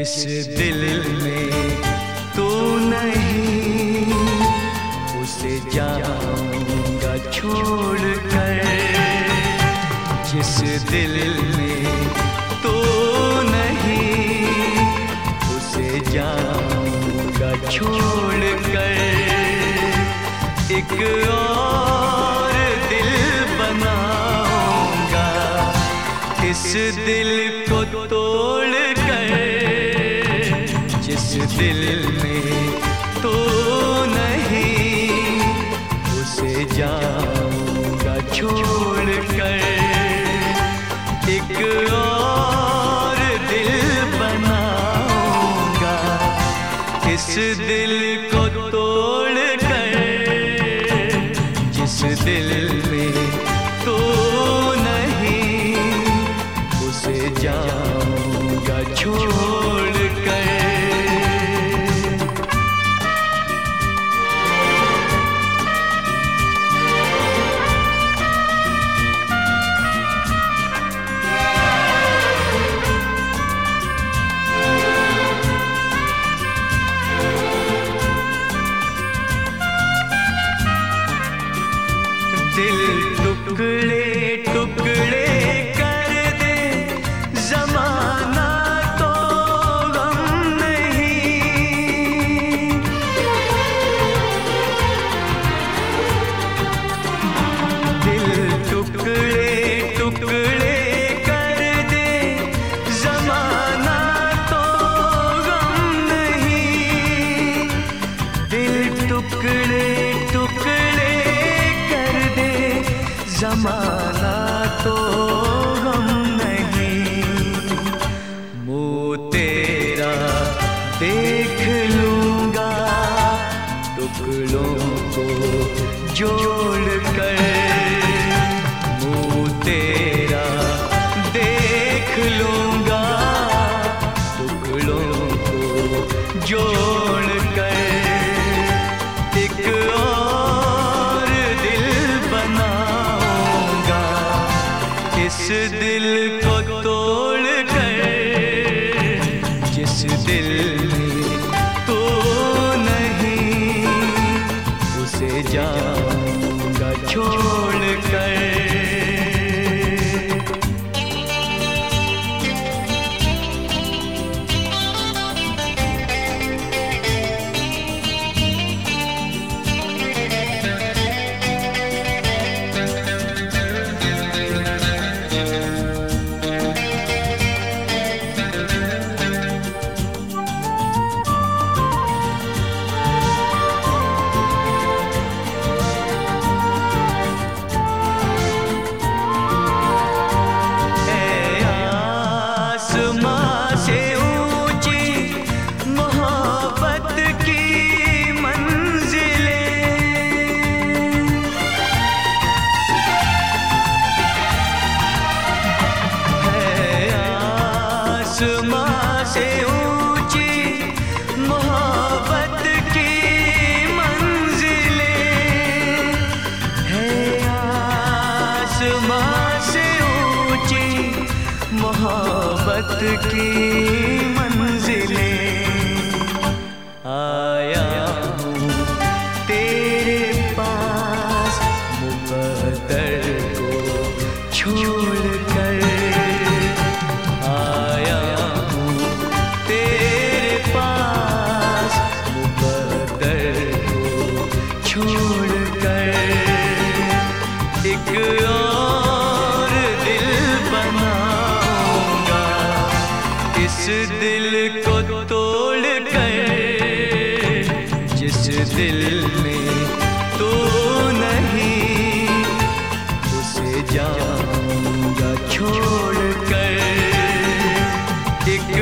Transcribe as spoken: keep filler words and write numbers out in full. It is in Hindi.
जिस दिल में तू नहीं उसे जाऊंगा छोड़ कर। जिस दिल में तू नहीं उसे जाऊंगा छोड़ कर। एक और दिल बनाऊंगा इस दिल को तोड़ कर। जिस दिल में तू नहीं उसे जाऊंगा छोड़ कर। एक और दिल बनाऊंगा इस दिल को तोड़ कर। जिस दिल में तू नहीं उसे जाऊंगा छोड़ कर। दिल टुकड़े टुकड़े कर दे ज़माना तो गम नहीं। दिल टुकड़े टुकड़े कर दे ज़माना तो गम नहीं। दिल टुकड़े टुकड़े ज़माना तो गम नहीं। मुँह तेरा देख लूँगा टुकड़ों को जोड़ कर। मुँह तेरा देख लूँगा टुकड़ों को जोड़ कर। एक और दिल बनाऊंगा इस दिल को तोड़ कर। जिस दिल में तू नहीं उसे जाऊंगा छोड़ कर। आसमां से ऊंची मोहब्बत की मंजिलें हैं। आसमां से ऊंची मोहब्बत की मंजिलें। आया हूँ तेरे पास मुक़द्दर को छोड़ कर। छोड़ कर एक और दिल बनाऊंगा इस दिल को तोड़ कर। जिस दिल में तू नहीं उसे जाऊंगा छोड़ कर। एक